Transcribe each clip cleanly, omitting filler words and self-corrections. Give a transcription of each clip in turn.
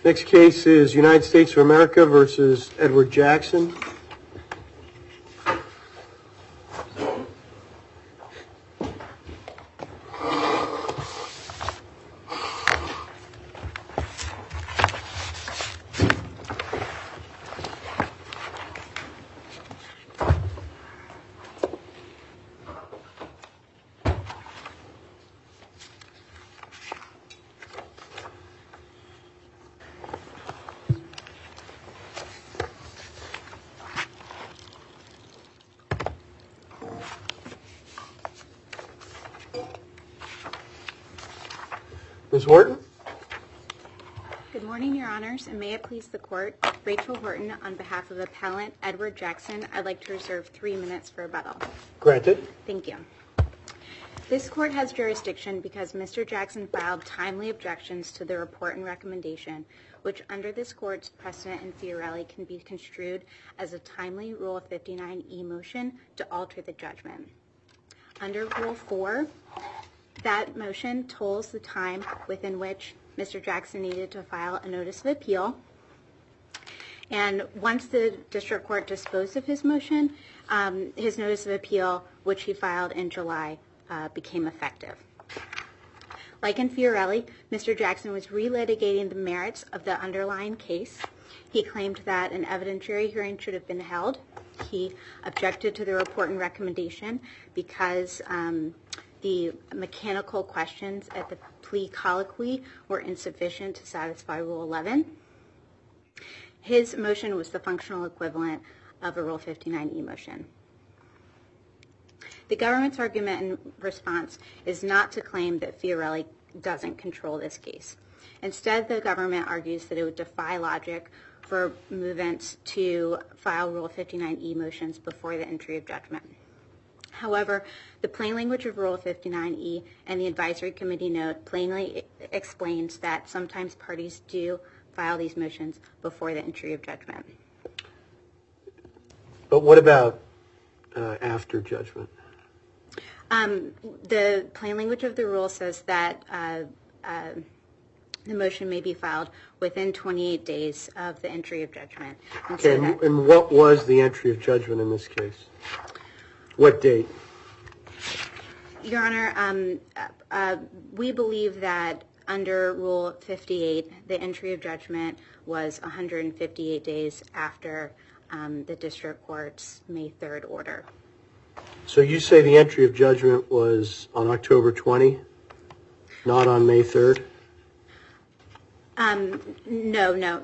Next case is United States of America versus Edward Jackson. Ms. Horton? Good morning, Your Honors, and may it please the Court, Rachel Horton, on behalf of Appellant Edward Jackson, I'd like to reserve 3 minutes for rebuttal. Granted. Thank you. This Court has jurisdiction because Mr. Jackson filed timely objections to the report and recommendation, which under this Court's precedent in Fiorelli can be construed as a timely Rule 59e motion to alter the judgment. Under Rule 4, that motion tolls the time within which Mr. Jackson needed to file a notice of appeal. And once the District Court disposed of his motion, his notice of appeal, which he filed in July, became effective. Like in Fiorelli, Mr. Jackson was relitigating the merits of the underlying case. He claimed that an evidentiary hearing should have been held. He objected to the report and recommendation because the mechanical questions at the plea colloquy were insufficient to satisfy Rule 11. His motion was the functional equivalent of a Rule 59e motion. The government's argument in response is not to claim that Fiorelli doesn't control this case. Instead, the government argues that it would defy logic for movements to file Rule 59e motions before the entry of judgment. However, the plain language of Rule 59e and the advisory committee note plainly explains that sometimes parties do file these motions before the entry of judgment. But what about after judgment? The plain language of the rule says that the motion may be filed within 28 days of the entry of judgment. Okay, and what was the entry of judgment in this case? What date? Your Honor, we believe that under Rule 58, the entry of judgment was 158 days after the District Court's May 3rd order. So you say the entry of judgment was on October 20, not on May 3rd? No.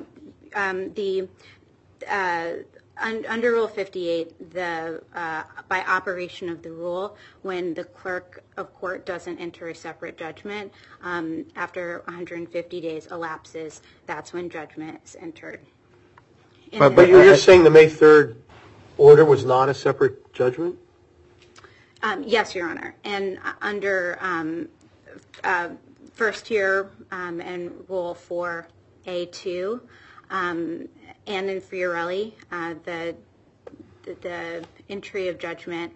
Under Rule 58, by operation of the rule, when the clerk of court doesn't enter a separate judgment, after 150 days elapses, that's when judgment is entered. But you're saying the May 3rd order was not a separate judgment? Yes, Your Honor. And under first year and Rule 4A2, and in Fiorelli, the entry of judgment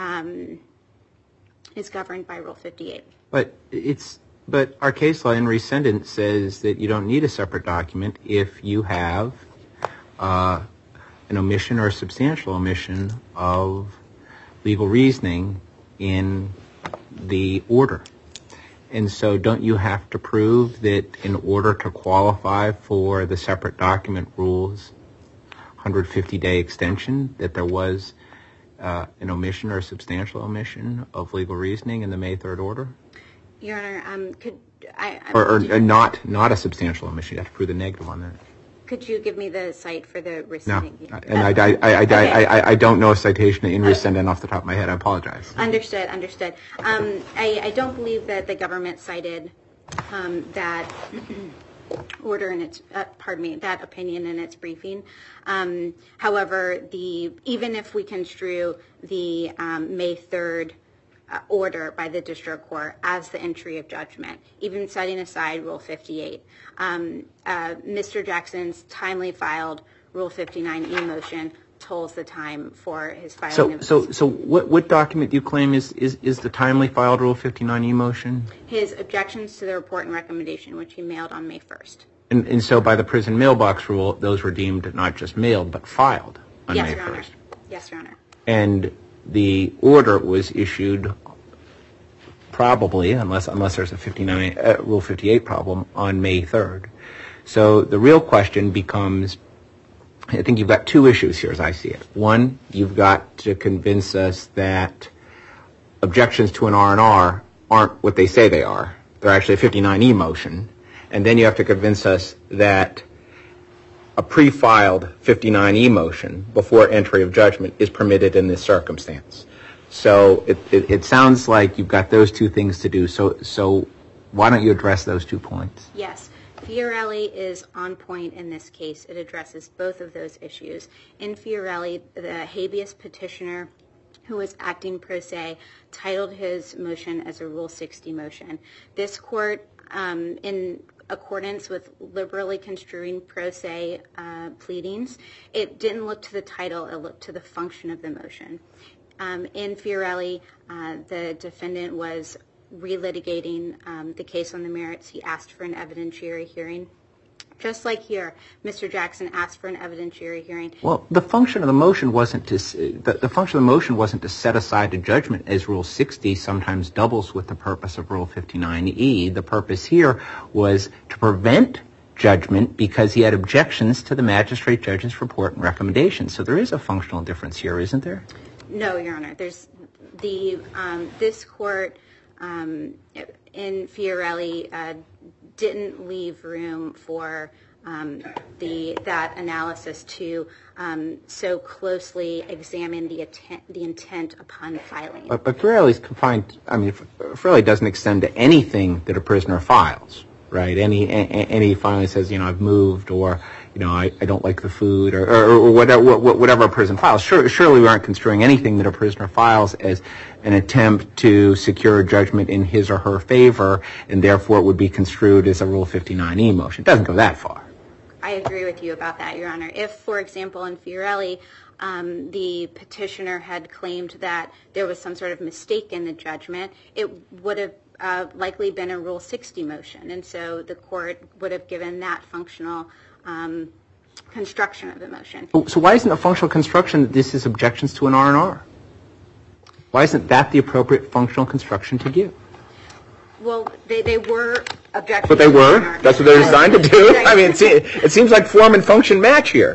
is governed by Rule 58. But our case law in rescindent says that you don't need a separate document if you have an omission or a substantial omission of legal reasoning in the order. And so don't you have to prove that in order to qualify for the separate document rules 150-day extension, that there was an omission or a substantial omission of legal reasoning in the May 3rd order? Your Honor, not a substantial omission. You have to prove the negative on that. Could you give me the cite for the rescinding? No, and I don't know a citation in rescindent off the top of my head. I apologize. Understood. I don't believe that the government cited that order in its, that opinion in its briefing. However, even if we construe the May 3rd order by the district court as the entry of judgment, even setting aside Rule 58, Mr. Jackson's timely filed Rule 59e motion tolls the time for his filing. So what document do you claim is the timely filed Rule 59e motion? His objections to the report and recommendation, which he mailed on May 1st. And so by the prison mailbox rule, those were deemed not just mailed, but filed on May 1st. Yes, Your Honor. And the order was issued probably, unless there's a Rule 58 problem, on May 3rd. So the real question becomes, I think you've got two issues here as I see it. One, you've got to convince us that objections to an R&R aren't what they say they are. They're actually a 59E motion. And then you have to convince us that a pre-filed 59E motion before entry of judgment is permitted in this circumstance. So it sounds like you've got those two things to do. So why don't you address those 2 points? Yes. Fiorelli is on point in this case. It addresses both of those issues. In Fiorelli, the habeas petitioner who was acting pro se titled his motion as a Rule 60 motion. This court, in accordance with liberally construing pro se pleadings, it didn't look to the title, it looked to the function of the motion. In Fiorelli, the defendant was relitigating the case on the merits. He asked for an evidentiary hearing. Just like here, Mr. Jackson asked for an evidentiary hearing. Well, the function of the motion wasn't to set aside a judgment, as Rule 60 sometimes doubles with the purpose of Rule 59E. The purpose here was to prevent judgment because he had objections to the magistrate judge's report and recommendations. So there is a functional difference here, isn't there? No, Your Honor. There's this court in Fiorelli didn't leave room for that analysis to so closely examine the intent upon filing. But Fiorelli's confined. I mean, Fiorelli doesn't extend to anything that a prisoner files, right? Any filing says, I've moved, or I don't like the food, or whatever a prison files. Surely we aren't construing anything that a prisoner files as an attempt to secure a judgment in his or her favor, and therefore it would be construed as a Rule 59E motion. It doesn't go that far. I agree with you about that, Your Honor. If, for example, in Fiorelli, the petitioner had claimed that there was some sort of mistake in the judgment, it would have likely been a Rule 60 motion, and so the court would have given that functional construction of the motion. So why isn't a functional construction that this is objections to an R&R? Why isn't that the appropriate functional construction to give? Well, they were objections. But they were? That's what they're designed to do? I mean, it seems like form and function match here.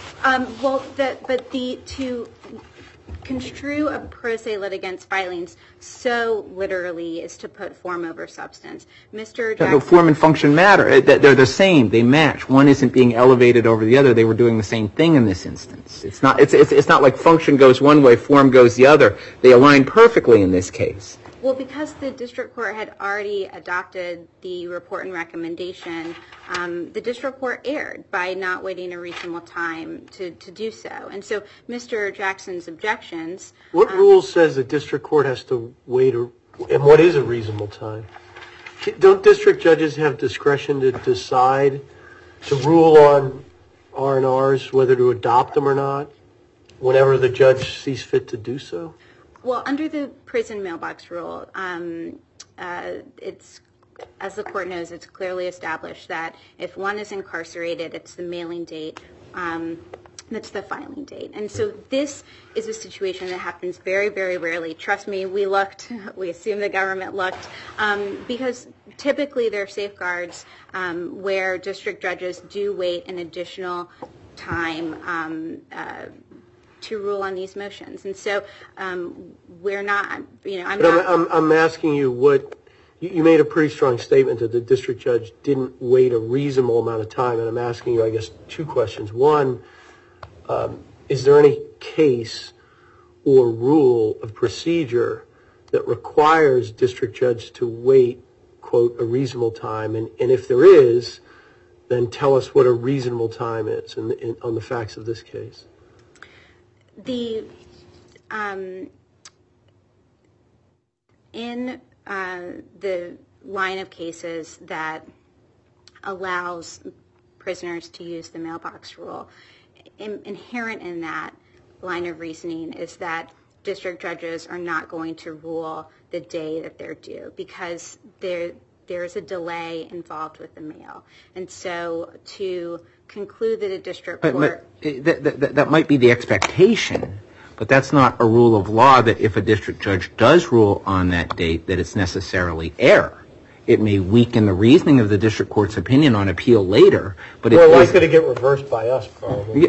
To construe a pro se litigant's filings so literally is to put form over substance. Mr. Jackson. Form and function matter. They're the same. They match. One isn't being elevated over the other. They were doing the same thing in this instance. It's not like function goes one way, form goes the other. They align perfectly in this case. Well, because the district court had already adopted the report and recommendation, the district court erred by not waiting a reasonable time to do so. And so Mr. Jackson's objections... What rule says the district court has to wait, and what is a reasonable time? Don't district judges have discretion to decide, to rule on R&Rs, whether to adopt them or not, whenever the judge sees fit to do so? Well, under the prison mailbox rule, it's, as the court knows, it's clearly established that if one is incarcerated, it's the mailing date, that's the filing date. And so this is a situation that happens very, very rarely. Trust me, we assume the government looked, because typically there are safeguards where district judges do wait an additional time to rule on these motions. And so we're not, I'm asking you what, you made a pretty strong statement that the district judge didn't wait a reasonable amount of time, and I'm asking you, I guess, two questions. One, is there any case or rule of procedure that requires district judge to wait, quote, a reasonable time? And if there is, then tell us what a reasonable time is on the facts of this case. In the line of cases that allows prisoners to use the mailbox rule, inherent in that line of reasoning is that district judges are not going to rule the day that they're due, because there's a delay involved with the mail. And so to conclude that a district court... That might be the expectation, but that's not a rule of law that if a district judge does rule on that date that it's necessarily error. It may weaken the reasoning of the district court's opinion on appeal later, but well, it's going to get reversed by us, probably.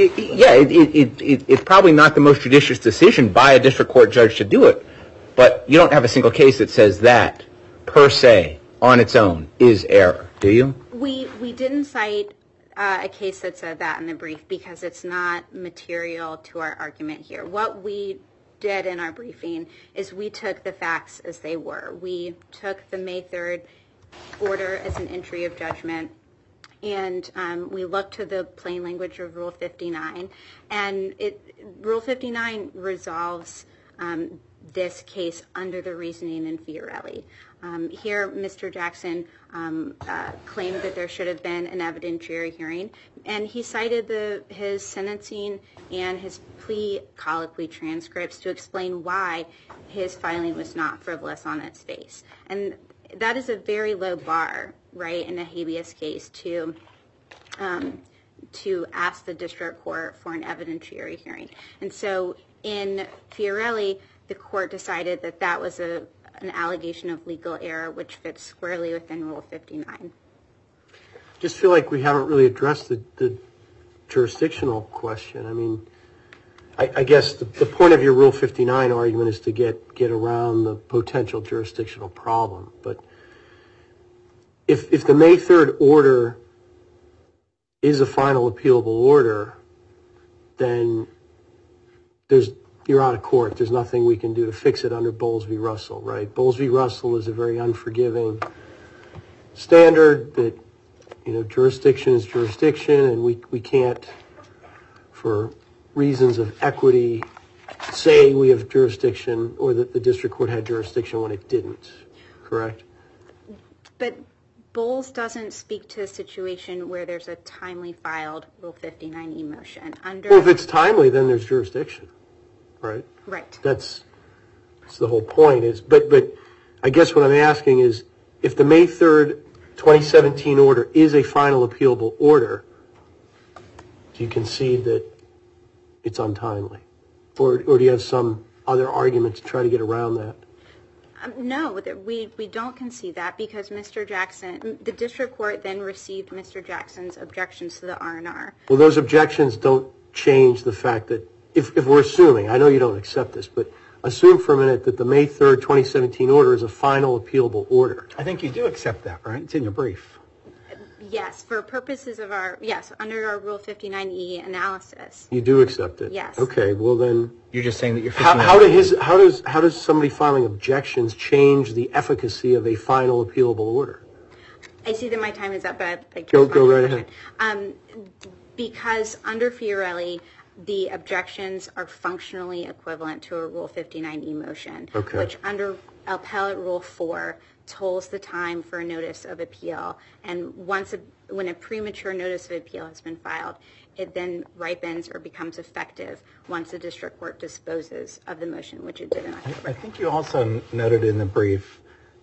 It's probably not the most judicious decision by a district court judge to do it, but you don't have a single case that says that, per se, on its own, is error, do you? We didn't cite a case that said that in the brief because it's not material to our argument here. What we did in our briefing is we took the facts as they were. We took the May 3rd order as an entry of judgment, and we looked to the plain language of Rule 59, and Rule 59 resolves this case under the reasoning in Fiorelli. Here, Mr. Jackson claimed that there should have been an evidentiary hearing, and he cited his sentencing and his plea colloquy transcripts to explain why his filing was not frivolous on its face. And that is a very low bar, right, in a habeas case to ask the district court for an evidentiary hearing. And so in Fiorelli, the court decided that that was an allegation of legal error, which fits squarely within Rule 59. Just feel like we haven't really addressed the jurisdictional question. I mean, I guess the point of your Rule 59 argument is to get around the potential jurisdictional problem. But if the May 3rd order is a final appealable order, then you're out of court. There's nothing we can do to fix it under Bowles v. Russell, right? Bowles v. Russell is a very unforgiving standard that, jurisdiction is jurisdiction, and we can't, for reasons of equity, say we have jurisdiction or that the district court had jurisdiction when it didn't, correct? But Bowles doesn't speak to a situation where there's a timely filed Rule 59e motion. Well, if it's timely, then there's jurisdiction, right? Right. That's the whole point. But I guess what I'm asking is, if the May 3rd, 2017 order is a final appealable order, do you concede that it's untimely? Or do you have some other argument to try to get around that? No, we don't concede that because Mr. Jackson, the district court then received Mr. Jackson's objections to the R&R. Well, those objections don't change the fact that, if we're assuming, I know you don't accept this, but assume for a minute that the May 3rd, 2017 order is a final appealable order. I think you do accept that, right? It's in your brief. Yes, for purposes of under our Rule 59e analysis. You do accept it? Yes. Okay, well then... You're just saying that you're... How does somebody filing objections change the efficacy of a final appealable order? I see that my time is up, but I'd like to... Go right ahead. Because under Fiorelli, the objections are functionally equivalent to a Rule 59e motion, which under Appellate Rule 4 tolls the time for a notice of appeal. And when a premature notice of appeal has been filed, it then ripens or becomes effective once the district court disposes of the motion, which it did in October. I think you also noted in the brief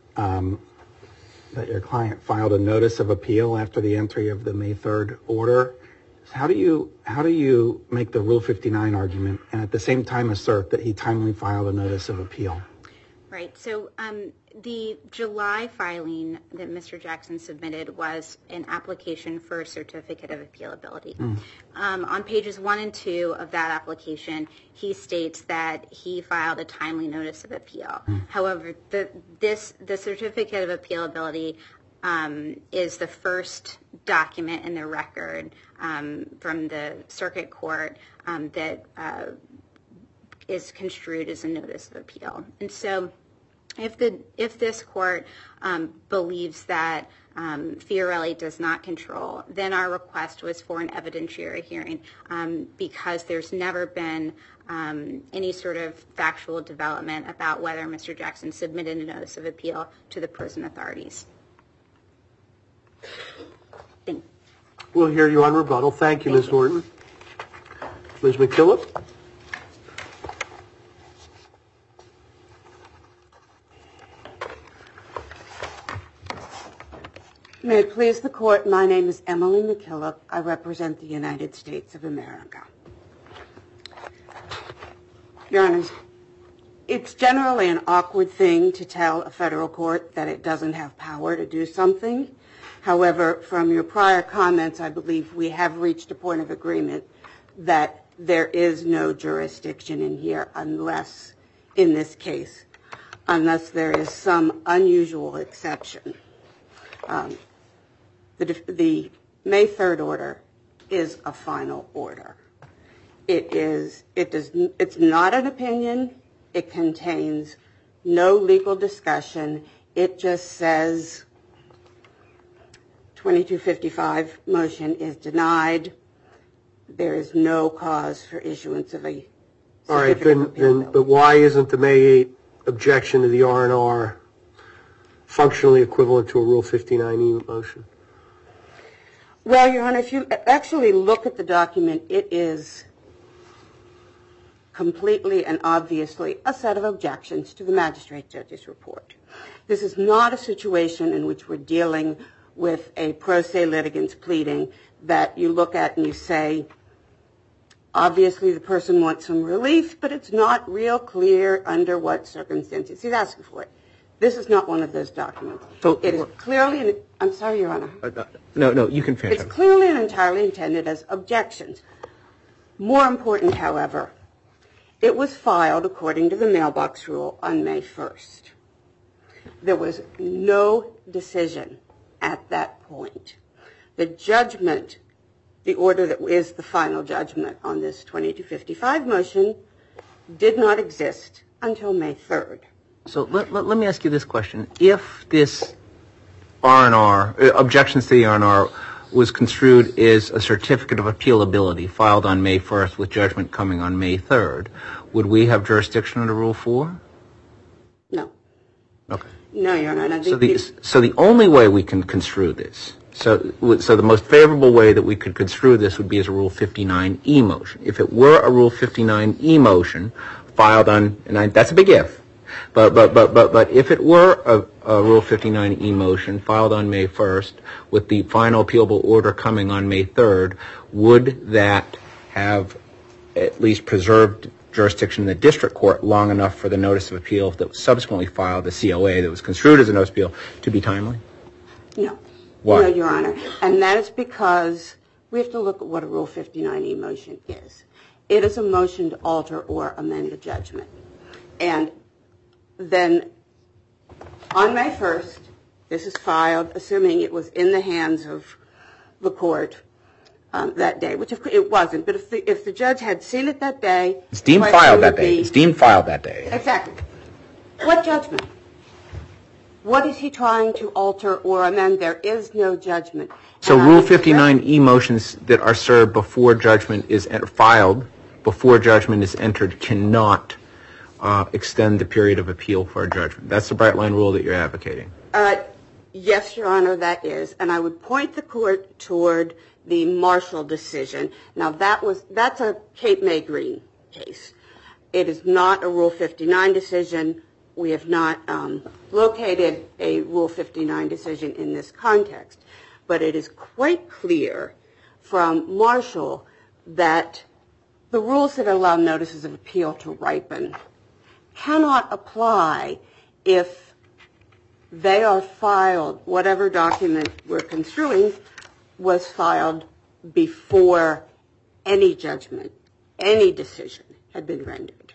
that your client filed a notice of appeal after the entry of the May 3rd order. How do you make the Rule 59 argument and at the same time assert that he timely filed a notice of appeal? Right. So the July filing that Mr. Jackson submitted was an application for a certificate of appealability. On pages 1 and 2 of that application, he states that he filed a timely notice of appeal. However, the certificate of appealability is the first document in the record from the circuit court that is construed as a notice of appeal. And so if this court believes that Fiorelli does not control, then our request was for an evidentiary hearing because there's never been any sort of factual development about whether Mr. Jackson submitted a notice of appeal to the prison authorities. We'll hear you on rebuttal. Thank you, Ms. Horton. Ms. McKillop? May it please the Court, my name is Emily McKillop. I represent the United States of America. Your Honors, it's generally an awkward thing to tell a federal court that it doesn't have power to do something. However, from your prior comments, I believe we have reached a point of agreement that there is no jurisdiction in here unless, in this case, unless there is some unusual exception. The May 3rd order is a final order. It's not an opinion. It contains no legal discussion. It just says 2255 motion is denied. There is no cause for issuance of a certificate of appeal. But why isn't the May 8 objection to the R&R functionally equivalent to a Rule 59E motion? Well, Your Honor, if you actually look at the document, it is completely and obviously a set of objections to the magistrate judge's report. This is not a situation in which we're dealing with a pro se litigant's pleading that you look at and you say, obviously the person wants some relief, but it's not real clear under what circumstances he's asking for it. This is not one of those documents. So it is clearly, I'm sorry, Your Honor. No, you can finish. It's clearly and entirely intended as objections. More important, however, it was filed according to the mailbox rule on May 1st. There was no decision at that point. The judgment, the order that is the final judgment on this 2255 motion, did not exist until May 3rd. So let me ask you this question. If this R&R, objections to the R&R, was construed as a certificate of appealability filed on May 1st with judgment coming on May 3rd, would we have jurisdiction under Rule 4? No. Okay. No, Your Honor. So the only way we can construe this, so the most favorable way that we could construe this would be as a Rule 59E motion. If it were a Rule 59E motion filed on, and that's a big if, but if it were a Rule 59E motion filed on May 1st with the final appealable order coming on May 3rd, would that have at least preserved jurisdiction in the district court long enough for the notice of appeal that was subsequently filed, the COA that was construed as a notice of appeal, to be timely? No. Why? No, Your Honor. And that is because we have to look at what a Rule 59E motion is. It is a motion to alter or amend a judgment. And then on May 1st, this is filed, assuming it was in the hands of the court that day, which it wasn't. But if the judge had seen it that day... It's deemed filed that day. It's deemed filed that day. Exactly. What judgment? What is he trying to alter or amend? There is no judgment. So Rule 59E motions that are served before judgment is filed, before judgment is entered, cannot extend the period of appeal for a judgment. That's the bright line rule that you're advocating. Yes, Your Honor, that is. And I would point the court toward the Marshall decision. Now, that's a Cape May Green case. It is not a Rule 59 decision. We have not located a Rule 59 decision in this context. But it is quite clear from Marshall that the rules that allow notices of appeal to ripen cannot apply if they are filed, whatever document we're construing was filed before any judgment, any decision had been rendered.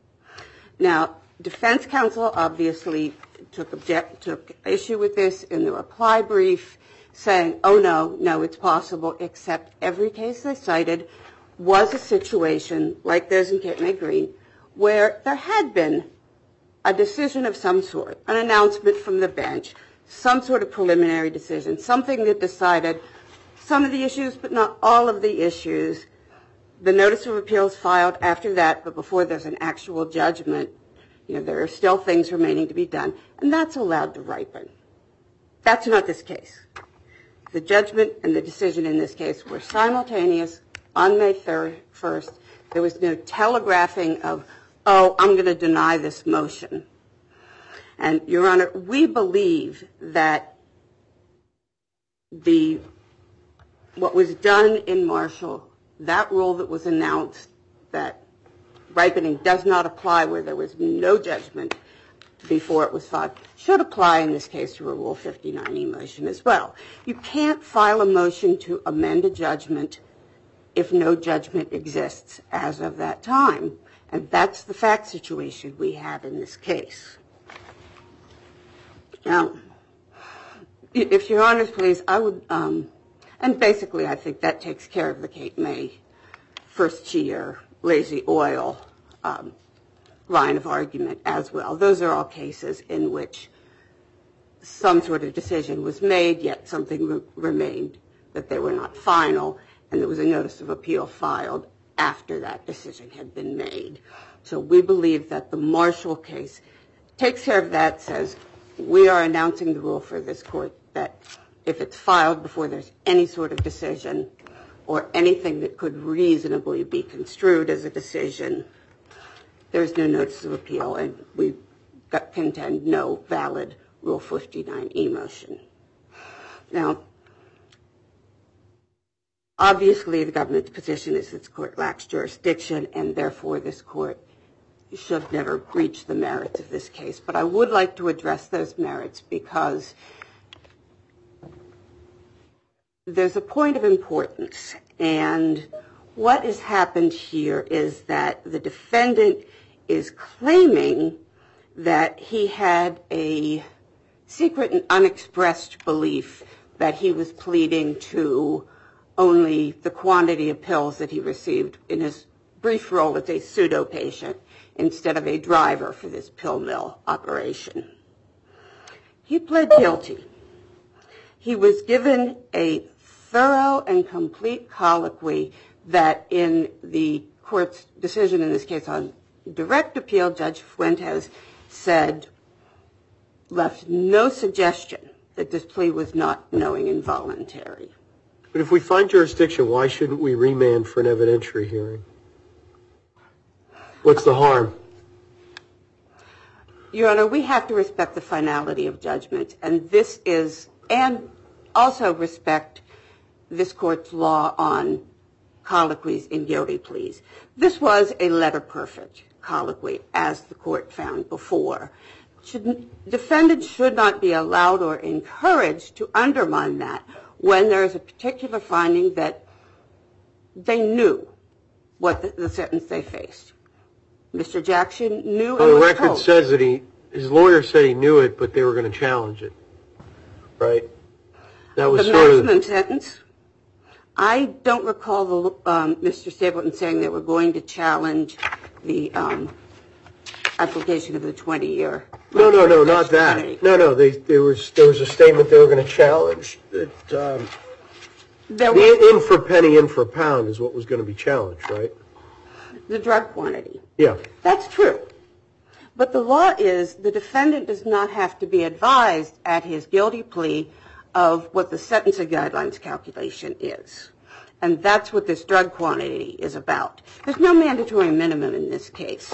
Now, defense counsel obviously took issue with this in the reply brief, saying, oh, no, it's possible, except every case they cited was a situation like those in Cape May Green where there had been a decision of some sort, an announcement from the bench, some sort of preliminary decision, something that decided some of the issues but not all of the issues. The notice of appeal is filed after that, but before there's an actual judgment, there are still things remaining to be done, and that's allowed to ripen. That's not this case. The judgment and the decision in this case were simultaneous on May 1st. There was no telegraphing of, oh, I'm going to deny this motion. And, Your Honor, we believe that what was done in Marshall, that rule that was announced that ripening does not apply where there was no judgment before it was filed, should apply in this case to a Rule 59e motion as well. You can't file a motion to amend a judgment if no judgment exists as of that time. And that's the fact situation we have in this case. Now, if Your Honors please, I would, and basically I think that takes care of the Cape May first tier lazy oil line of argument as well. Those are all cases in which some sort of decision was made, yet something remained that they were not final, and there was a notice of appeal filed after that decision had been made. So we believe that the Marshall case takes care of that, says we are announcing the rule for this court that if it's filed before there's any sort of decision or anything that could reasonably be construed as a decision, there's no notice of appeal, and we contend no valid Rule 59e motion. Now, obviously the government's position is this court lacks jurisdiction, and therefore this court should never reach the merits of this case. But I would like to address those merits because there's a point of importance, and what has happened here is that the defendant is claiming that he had a secret and unexpressed belief that he was pleading to only the quantity of pills that he received in his brief role as a pseudo patient instead of a driver for this pill mill operation. He pled guilty. He was given a thorough and complete colloquy that in the court's decision in this case on direct appeal, Judge Fuentes said, left no suggestion that this plea was not knowing and voluntary. But if we find jurisdiction, why shouldn't we remand for an evidentiary hearing? What's the harm? Your Honor, we have to respect the finality of judgment, and also respect this court's law on colloquies in guilty pleas. This was a letter perfect colloquy, as the court found before. Defendants should not be allowed or encouraged to undermine that when there is a particular finding that they knew what the sentence they faced. Mr. Jackson knew and was told. The record says that his lawyer said he knew it, but they were going to challenge it, right? That was the maximum sentence. I don't recall Mr. Stapleton saying they were going to challenge the application of the 20-year. No, not that. No, there was a statement they were going to challenge. The in for penny, in for pound is what was going to be challenged, right? The drug quantity. Yeah. That's true. But the law is the defendant does not have to be advised at his guilty plea of what the sentencing guidelines calculation is. And that's what this drug quantity is about. There's no mandatory minimum in this case.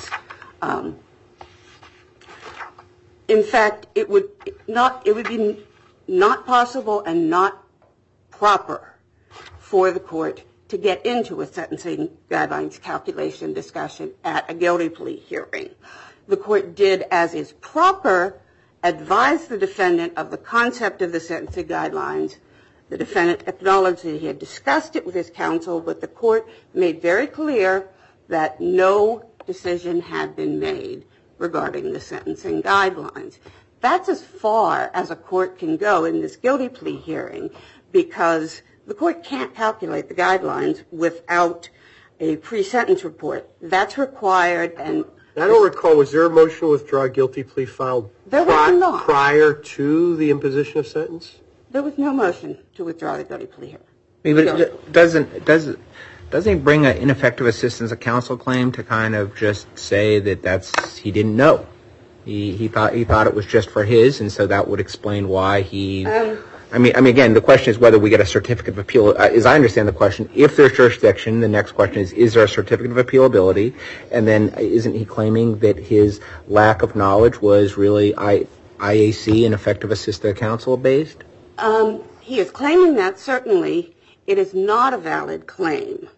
In fact, it would be not possible and not proper for the court to get into a sentencing guidelines calculation discussion at a guilty plea hearing. The court did, as is proper, advise the defendant of the concept of the sentencing guidelines. The defendant acknowledged that he had discussed it with his counsel, but the court made very clear that no decision had been made regarding the sentencing guidelines. That's as far as a court can go in this guilty plea hearing, because the court can't calculate the guidelines without a pre-sentence report. That's required. And I don't recall, was there a motion to withdraw a guilty plea filed prior to the imposition of sentence? There was no motion to withdraw the guilty plea But hearing. doesn't he bring an ineffective assistance of counsel claim to kind of just say that he didn't know? He thought it was just for his, and so that would explain why he. I mean, again, the question is whether we get a certificate of appeal. As I understand the question, if there's jurisdiction, the next question is there a certificate of appealability? And then isn't he claiming that his lack of knowledge was really IAC, ineffective assistance of counsel based? he is claiming that, certainly it is not a valid claim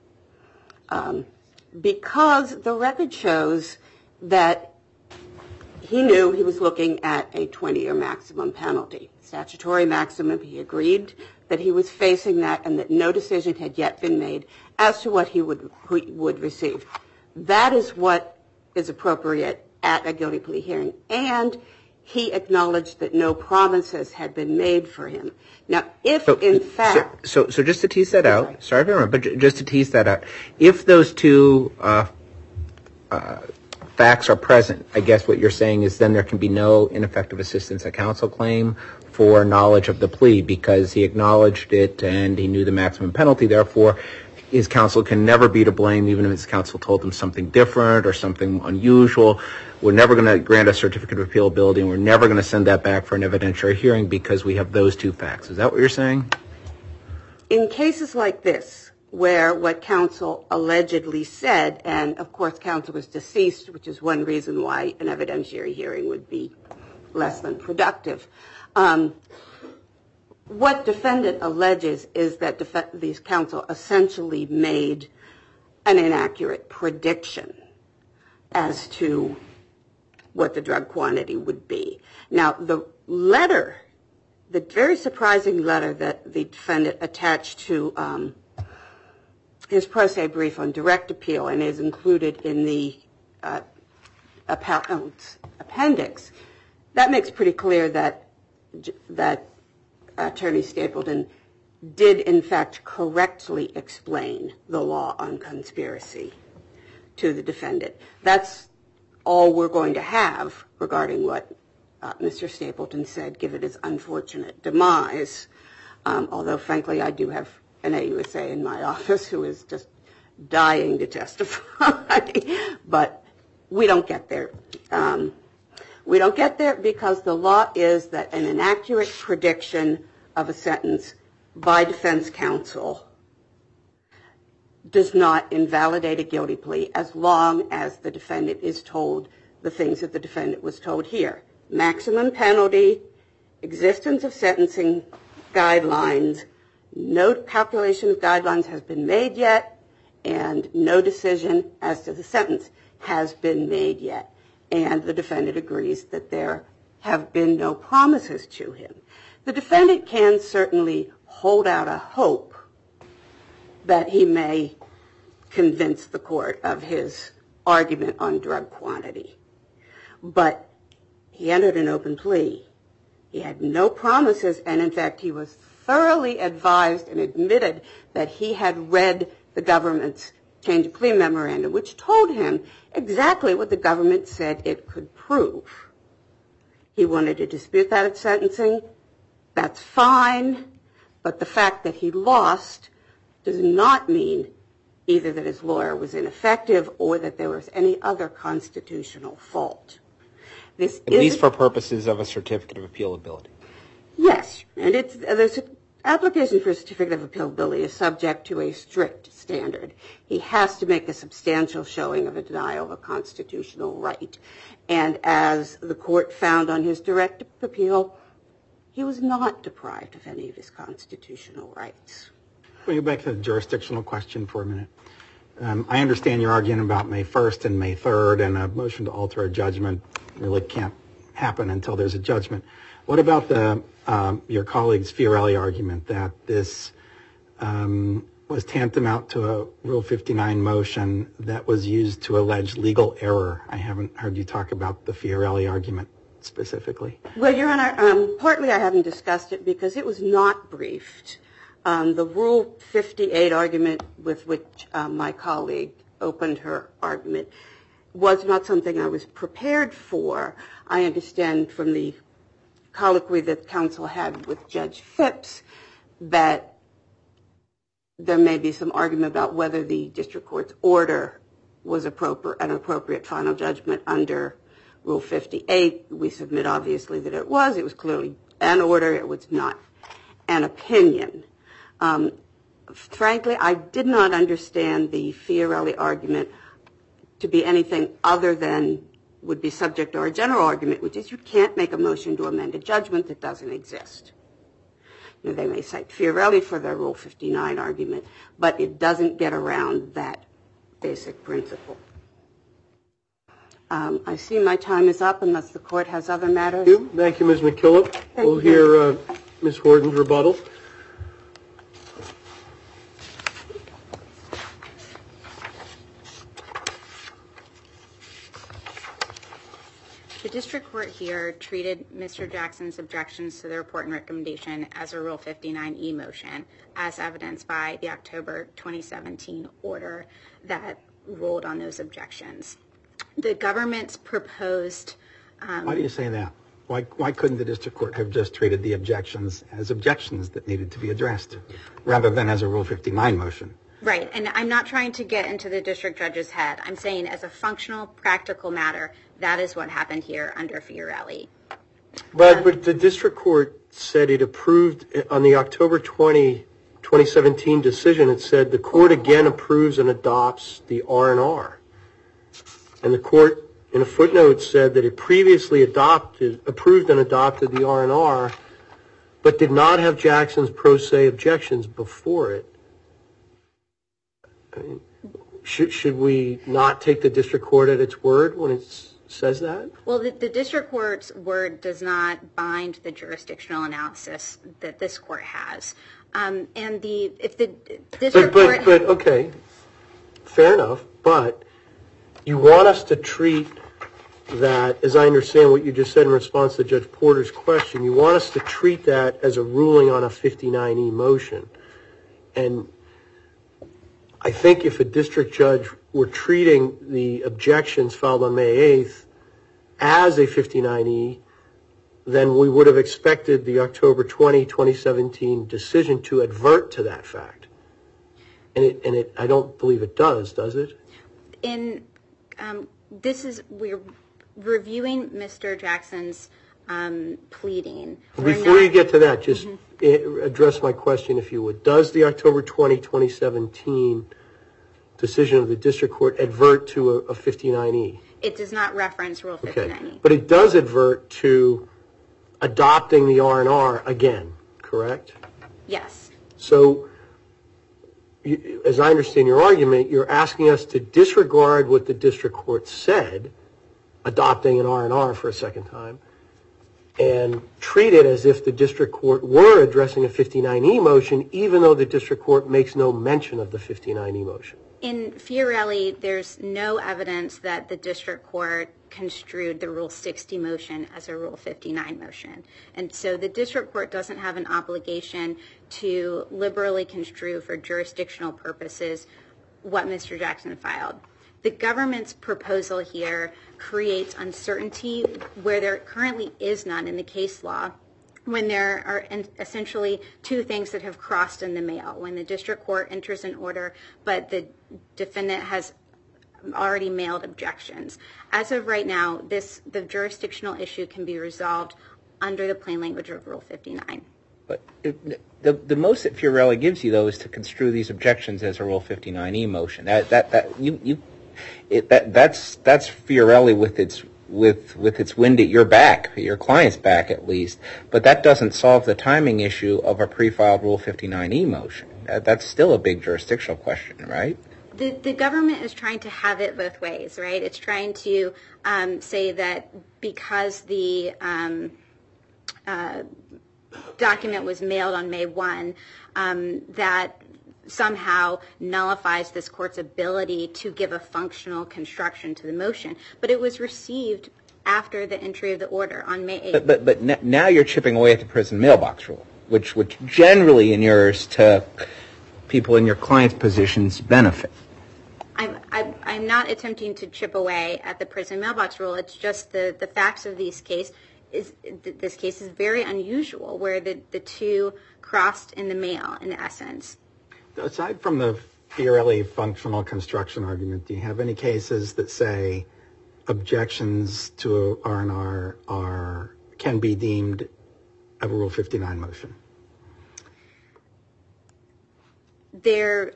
because the record shows that he knew he was looking at a 20-year maximum penalty, statutory maximum. He agreed that he was facing that and that no decision had yet been made as to what he would receive. That is what is appropriate at a guilty plea hearing. And he acknowledged that no promises had been made for him. Now, if in fact... So just to tease that out, sorry to interrupt, but just to tease that out, if those two facts are present, I guess what you're saying is then there can be no ineffective assistance at counsel claim for knowledge of the plea because he acknowledged it and he knew the maximum penalty. Therefore, his counsel can never be to blame even if his counsel told him something different or something unusual. We're never going to grant a certificate of appealability and we're never going to send that back for an evidentiary hearing because we have those two facts. Is that what you're saying? In cases like this, where what counsel allegedly said, and of course counsel was deceased, which is one reason why an evidentiary hearing would be less than productive. What defendant alleges is that these counsel essentially made an inaccurate prediction as to what the drug quantity would be. Now, the letter, the very surprising letter that the defendant attached to his pro se brief on direct appeal and is included in the appendix, that makes pretty clear that Attorney Stapleton did in fact correctly explain the law on conspiracy to the defendant. That's all we're going to have regarding what Mr. Stapleton said, given his unfortunate demise. Although, frankly, I do have an AUSA in my office who is just dying to testify. But we don't get there. We don't get there because the law is that an inaccurate prediction of a sentence by defense counsel does not invalidate a guilty plea as long as the defendant is told the things that the defendant was told here. Maximum penalty, existence of sentencing guidelines, no calculation of guidelines has been made yet, and no decision as to the sentence has been made yet. And the defendant agrees that there have been no promises to him. The defendant can certainly hold out a hope that he may convince the court of his argument on drug quantity. But he entered an open plea. He had no promises, and in fact he was thoroughly advised and admitted that he had read the government's change of plea memorandum, which told him exactly what the government said it could prove. He wanted to dispute that at sentencing. That's fine, but the fact that he lost does not mean either that his lawyer was ineffective or that there was any other constitutional fault. At least for purposes of a certificate of appealability. Yes, and the application for a certificate of appealability is subject to a strict standard. He has to make a substantial showing of a denial of a constitutional right. And as the court found on his direct appeal, he was not deprived of any of his constitutional rights. Let me go back to the jurisdictional question for a minute. I understand your argument about May 1st and May 3rd, and a motion to alter a judgment really can't happen until there's a judgment. What about your colleague's Fiorelli argument that this was tantamount to a Rule 59 motion that was used to allege legal error? I haven't heard you talk about the Fiorelli argument specifically. Well, Your Honor, partly I haven't discussed it because it was not briefed. The Rule 58 argument with which my colleague opened her argument was not something I was prepared for. I understand from the colloquy that counsel had with Judge Phipps that there may be some argument about whether the district court's order was an appropriate final judgment under Rule 58. We submit obviously that it was. It was clearly an order. It was not an opinion. Frankly, I did not understand the Fiorelli argument to be anything other than would be subject to our general argument, which is you can't make a motion to amend a judgment that doesn't exist. They may cite Fiorelli for their Rule 59 argument, but it doesn't get around that basic principle. I see my time is up unless the court has other matters. Thank you, Ms. McKillop. We'll hear Ms. Horton's rebuttal. The district court here treated Mr. Jackson's objections to the report and recommendation as a Rule 59E motion, as evidenced by the October 2017 order that ruled on those objections. The government's proposed... Why do you say that? Why couldn't the district court have just treated the objections as objections that needed to be addressed, rather than as a Rule 59 motion? Right, and I'm not trying to get into the district judge's head. I'm saying as a functional, practical matter, that is what happened here under Fiorelli. But the district court said it approved, on the October 2017 decision, it said the court again approves and adopts the R&R. And the court, in a footnote, said that it previously approved and adopted the R&R, but did not have Jackson's pro se objections before it. I mean, should we not take the district court at its word when it says that? Well, the district court's word does not bind the jurisdictional analysis that this court has. Okay, fair enough, but you want us to treat that, as I understand what you just said in response to Judge Porter's question, you want us to treat that as a ruling on a 59E motion. And I think if a district judge were treating the objections filed on May 8th as a 59E, then we would have expected the October 2017 decision to advert to that fact. And I don't believe it does it? We're reviewing Mr. Jackson's pleading. Before you get to that, just address my question, if you would. Does the October 2017 decision of the district court advert to a 59E? It does not reference Rule 59E. Okay. But it does advert to adopting the R&R again, correct? Yes. So, as I understand your argument, you're asking us to disregard what the district court said, adopting an R&R for a second time, and treat it as if the district court were addressing a 59E motion, even though the district court makes no mention of the 59E motion. In Fiorelli, there's no evidence that the district court construed the Rule 60 motion as a Rule 59 motion. And so the district court doesn't have an obligation to liberally construe for jurisdictional purposes what Mr. Jackson filed. The government's proposal here creates uncertainty where there currently is none in the case law, when there are essentially two things that have crossed in the mail. When the district court enters an order, but the defendant has already mailed objections. As of right now, the jurisdictional issue can be resolved under the plain language of Rule 59. But the most that Fiorelli gives you, though, is to construe these objections as a Rule 59E motion. That's Fiorelli with its wind at your back, your client's back at least. But that doesn't solve the timing issue of a pre-filed Rule 59E motion. That's still a big jurisdictional question, right? The government is trying to have it both ways, right? It's trying to say that because the document was mailed on May 1, that somehow nullifies this court's ability to give a functional construction to the motion. But it was received after the entry of the order on May 8. But now you're chipping away at the prison mailbox rule, which generally inures to people in your client's positions benefit. I'm not attempting to chip away at the prison mailbox rule. It's just the facts of this case is very unusual, where the two crossed in the mail, in essence. Aside from the Fiorelli functional construction argument, do you have any cases that say objections to R&R can be deemed a Rule 59 motion? There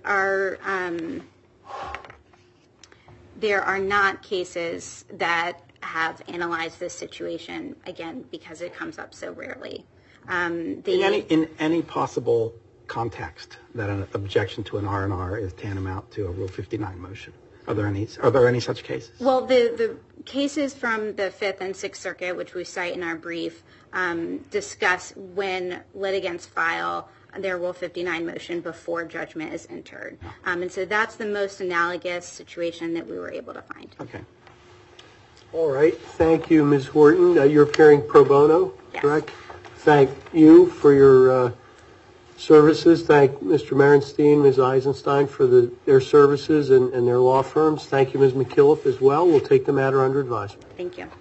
are not cases that have analyzed this situation, again, because it comes up so rarely. In any possible context that an objection to an R&R is tantamount to a Rule 59 motion. Are there any such cases? Well, the cases from the Fifth and Sixth Circuit, which we cite in our brief, discuss when litigants file their Rule 59 motion before judgment is entered. And so that's the most analogous situation that we were able to find. Okay. All right. Thank you, Ms. Horton. You're appearing pro bono, Yes. correct? Thank you for your services. Thank Mr. Merenstein, Ms. Eisenstein for their services and their law firms. Thank you, Ms. McKillop, as well. We'll take the matter under advisement. Thank you.